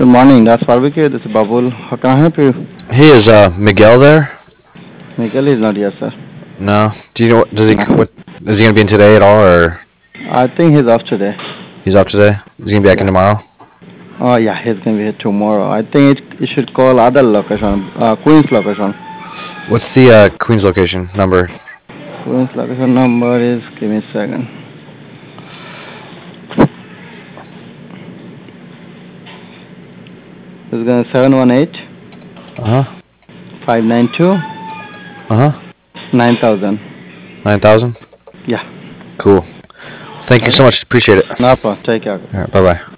Good morning. That's barbecue. This is Babul. How can I help you? Hey, is Miguel there? Miguel is not here, sir. No. Do you know what? Does he No. what? Is he gonna be in today at all, or I think he's off today. he's off today? Is he gonna be back in Yeah. tomorrow? Oh, yeah, he's gonna be here tomorrow. I think you should call other location, Queen's location. What's the Queens location number? Queen's location number is. Give me a second. It's gonna 718 Uh huh. 592 Uh huh. 9000. 9,000. Yeah. Cool. Thank you so Okay. much. Appreciate it. No problem. Take care. All right. Bye bye.